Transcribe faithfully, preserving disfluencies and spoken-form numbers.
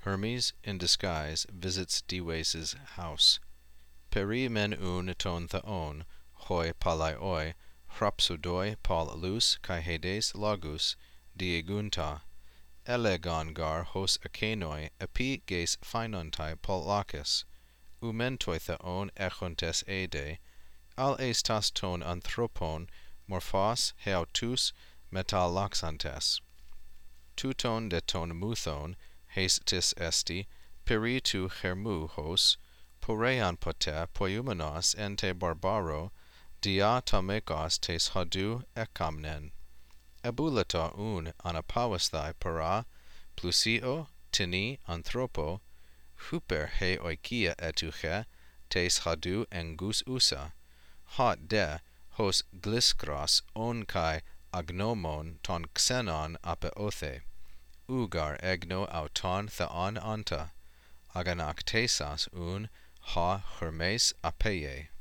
Hermes, in disguise, visits Dives' house. Peri men un ton theon, hoi palaioi, hrapsodoi pal lus kai hedes lagus, diegunta, elegon gar hos akenoi, epi ges phainontai pal lakis, umentoi theon echontes ede, al estas ton anthropon, morphos heautus metalaxantes. Tuton de ton muthon, hes tis esti, peri tu hermu hos, poreian pote poiumenos en te barbaro, dia tomekos tes hadu ekamnen. Ebulata un anapawasthai para, plusio, tini, anthropo, huper he oikia etuche, tes hadu engus usa, hot de, hos gliskros on kai agnomon ton xenon apeothe, ugar egno auton theon anta, aganactesas un ha Hermes apeye.